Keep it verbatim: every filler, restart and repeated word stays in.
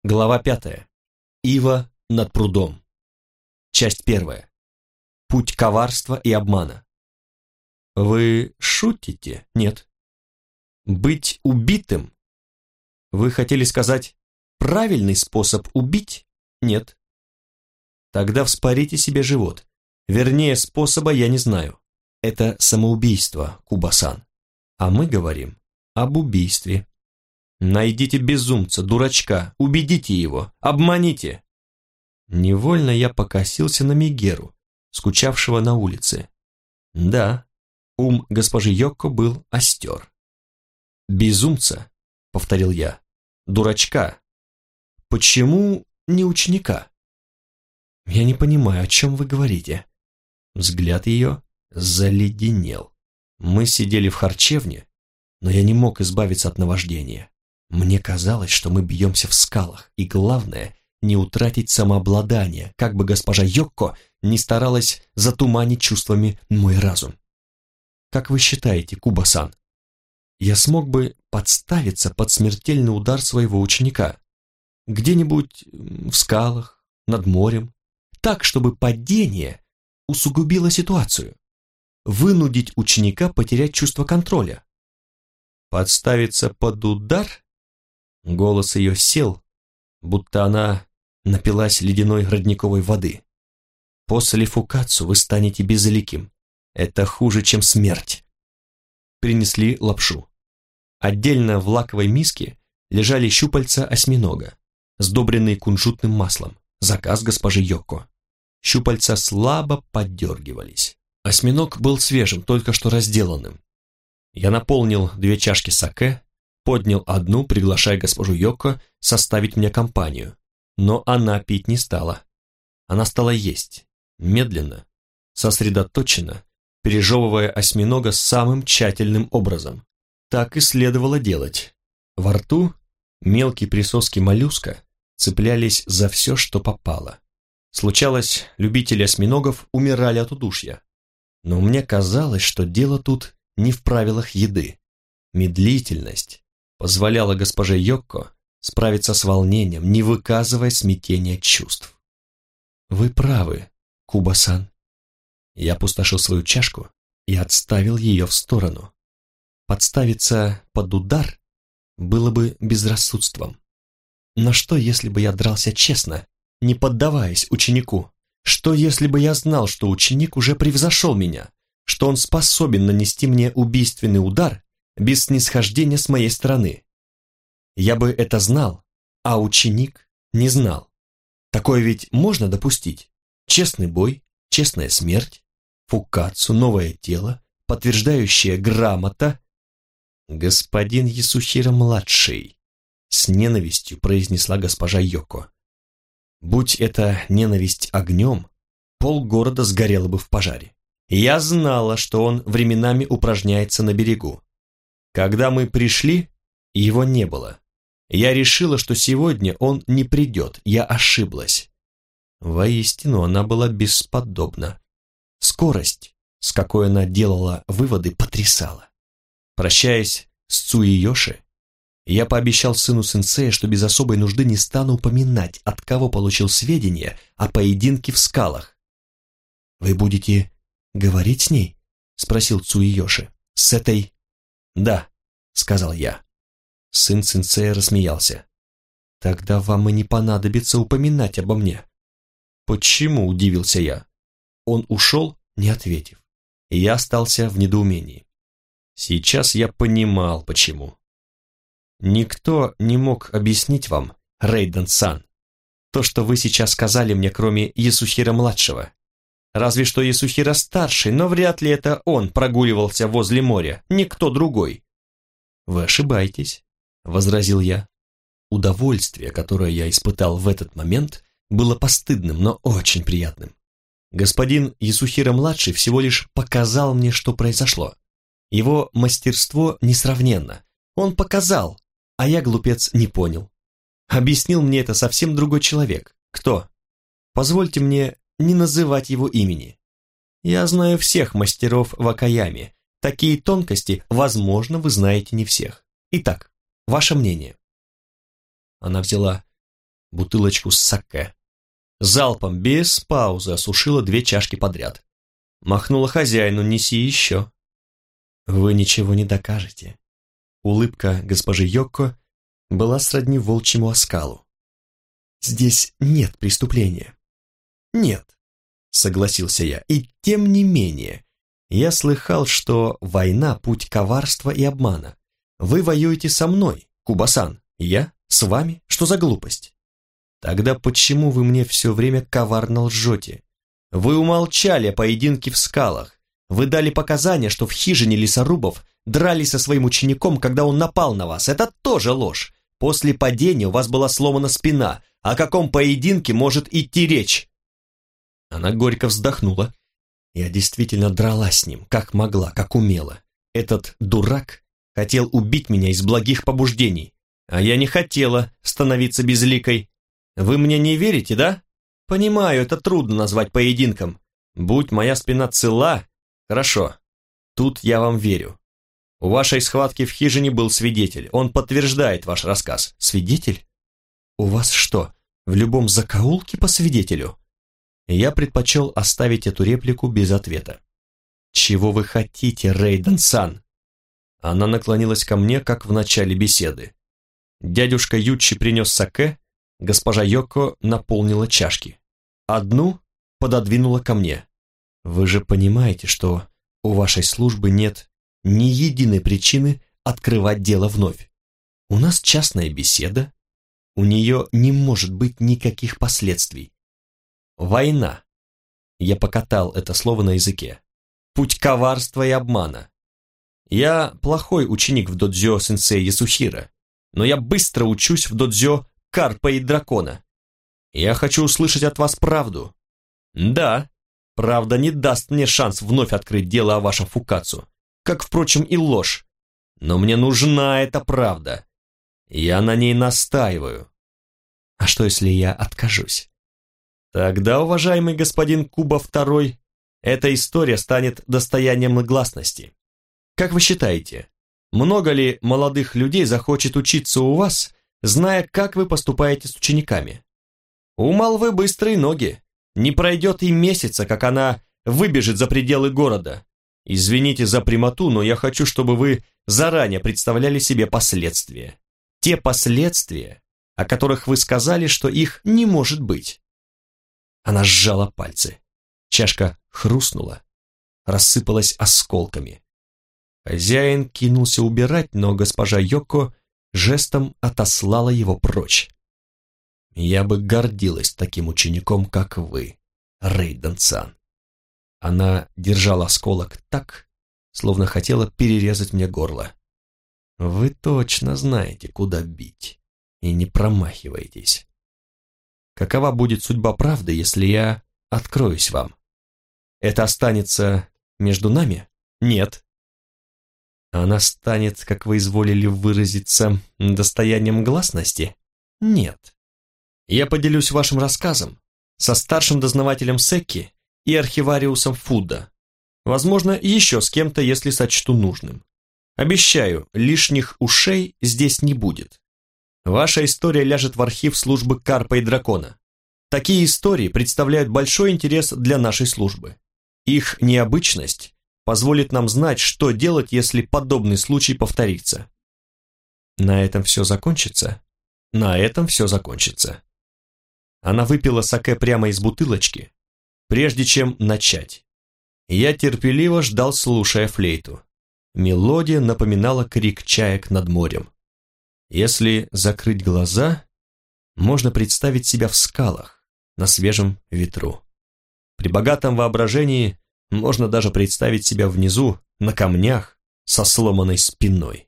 Глава пятая. Ива над прудом. Часть первая. Путь коварства и обмана. Вы шутите? Нет. Быть убитым? Вы хотели сказать правильный способ убить? Нет. Тогда вспорите себе живот. Вернее, способа я не знаю. Это самоубийство, Куба-сан. А мы говорим об убийстве. Найдите безумца, дурачка, убедите его, обманите. Невольно я покосился на Мегеру, скучавшего на улице. Да, ум госпожи Йокко был остер. «Безумца», — повторил я, — «дурачка. Почему не ученика?» «Я не понимаю, о чем вы говорите». Взгляд ее заледенел. Мы сидели в харчевне, но я не мог избавиться от наваждения. Мне казалось, что мы бьемся в скалах, и главное, не утратить самообладание, как бы госпожа Йокко не старалась затуманить чувствами мой разум. Как вы считаете, Куба-сан, я смог бы подставиться под смертельный удар своего ученика? Где-нибудь в скалах, над морем, так, чтобы падение усугубило ситуацию? Вынудить ученика потерять чувство контроля? Подставиться под удар? Голос ее сел, будто она напилась ледяной родниковой воды. После фукацу вы станете безликим. Это хуже, чем смерть. Принесли лапшу. Отдельно в лаковой миске лежали щупальца осьминога, сдобренные кунжутным маслом. Заказ госпожи Йокко. Щупальца слабо поддергивались. Осьминог был свежим, только что разделанным. Я наполнил две чашки саке, поднял одну, приглашая госпожу Йокко составить мне компанию, но она пить не стала. Она стала есть, медленно, сосредоточенно, пережевывая осьминога самым тщательным образом. Так и следовало делать. Во рту мелкие присоски моллюска цеплялись за все, что попало. Случалось, любители осьминогов умирали от удушья. Но мне казалось, что дело тут не в правилах еды. Медлительность позволяла госпоже Йокко справиться с волнением, не выказывая смятения чувств. «Вы правы, Куба-сан». Я опустошил свою чашку и отставил ее в сторону. Подставиться под удар было бы безрассудством. Но что, если бы я дрался честно, не поддаваясь ученику? Что, если бы я знал, что ученик уже превзошел меня, что он способен нанести мне убийственный удар без снисхождения с моей стороны? Я бы это знал, а ученик не знал. Такое ведь можно допустить? Честный бой, честная смерть, фукацу, новое тело, подтверждающее грамота. «Господин Ясухиро-младший», — с ненавистью произнесла госпожа Йокко. Будь это ненависть огнем, полгорода сгорело бы в пожаре. Я знала, что он временами упражняется на берегу. Когда мы пришли, его не было. Я решила, что сегодня он не придет, я ошиблась. Воистину, она была бесподобна. Скорость, с какой она делала выводы, потрясала. Прощаясь с Цуиёши, я пообещал сыну сенсея, что без особой нужды не стану упоминать, от кого получил сведения о поединке в скалах. «Вы будете говорить с ней?» — спросил Цуиёши. «С этой...» «Да», — сказал я. Сын сенсея рассмеялся. «Тогда вам и не понадобится упоминать обо мне». «Почему?» — удивился я. Он ушел, не ответив, и я остался в недоумении. Сейчас я понимал, почему. Никто не мог объяснить вам, Рейден-сан, то, что вы сейчас сказали мне, кроме Ясухиро-младшего. Разве что Ясухиро-старший, но вряд ли это он прогуливался возле моря, никто другой. Вы ошибаетесь, возразил я. Удовольствие, которое я испытал в этот момент, было постыдным, но очень приятным. Господин Ясухиро-младший всего лишь показал мне, что произошло. Его мастерство несравненно. Он показал, а я, глупец, не понял. Объяснил мне это совсем другой человек. Кто? Позвольте мне не называть его имени. Я знаю всех мастеров в Окаяме. Такие тонкости, возможно, вы знаете не всех. Итак, ваше мнение. Она взяла бутылочку с саке. Залпом, без паузы, осушила две чашки подряд. Махнула хозяину: неси еще. Вы ничего не докажете. Улыбка госпожи Йокко была сродни волчьему оскалу. Здесь нет преступления. Нет, согласился я. И тем не менее, я слыхал, что война — путь коварства и обмана. Вы воюете со мной, Куба-сан, я с вами. Что за глупость? Тогда почему вы мне все время коварно лжете? Вы умолчали о поединке в скалах. Вы дали показания, что в хижине лесорубов дрались со своим учеником, когда он напал на вас. Это тоже ложь. После падения у вас была сломана спина. О каком поединке может идти речь? Она горько вздохнула. Я действительно дралась с ним, как могла, как умела. Этот дурак хотел убить меня из благих побуждений, а я не хотела становиться безликой. Вы мне не верите, да? Понимаю, это трудно назвать поединком. Будь моя спина цела, хорошо, тут я вам верю. У вашей схватки в хижине был свидетель, он подтверждает ваш рассказ. Свидетель? У вас что, в любом закоулке по свидетелю? Я предпочел оставить эту реплику без ответа. Чего вы хотите, Рейден-сан? Она наклонилась ко мне, как в начале беседы. Дядюшка Юччи принес саке, госпожа Йокко наполнила чашки. Одну пододвинула ко мне. Вы же понимаете, что у вашей службы нет ни единой причины открывать дело вновь. У нас частная беседа, у нее не может быть никаких последствий. Война. Я покатал это слово на языке. Путь коварства и обмана. Я плохой ученик в додзё сенсей Ясухира, но я быстро учусь в додзё Карпа и Дракона. Я хочу услышать от вас правду. Да, правда не даст мне шанс вновь открыть дело о вашем Фукацу, как, впрочем, и ложь. Но мне нужна эта правда. Я на ней настаиваю. А что, если я откажусь? Тогда, уважаемый господин Куба второй, эта история станет достоянием гласности. Как вы считаете, много ли молодых людей захочет учиться у вас, зная, как вы поступаете с учениками? У молвы быстрые ноги. Не пройдет и месяца, как она выбежит за пределы города. Извините за прямоту, но я хочу, чтобы вы заранее представляли себе последствия. Те последствия, о которых вы сказали, что их не может быть. Она сжала пальцы. Чашка хрустнула, рассыпалась осколками. Хозяин кинулся убирать, но госпожа Йокко жестом отослала его прочь. Я бы гордилась таким учеником, как вы, Рейден-сан. Она держала осколок так, словно хотела перерезать мне горло. Вы точно знаете, куда бить, и не промахиваетесь. Какова будет судьба правды, если я откроюсь вам? Это останется между нами? Нет. Она станет, как вы изволили выразиться, достоянием гласности? Нет. Я поделюсь вашим рассказом со старшим дознавателем Секки и архивариусом Фудда. Возможно, еще с кем-то, если сочту нужным. Обещаю, лишних ушей здесь не будет. Ваша история ляжет в архив службы Карпа и Дракона. Такие истории представляют большой интерес для нашей службы. Их необычность позволит нам знать, что делать, если подобный случай повторится. На этом все закончится? На этом все закончится. Она выпила саке прямо из бутылочки, прежде чем начать. Я терпеливо ждал, слушая флейту. Мелодия напоминала крик чаек над морем. Если закрыть глаза, можно представить себя в скалах, на свежем ветру. При богатом воображении можно даже представить себя внизу, на камнях, со сломанной спиной.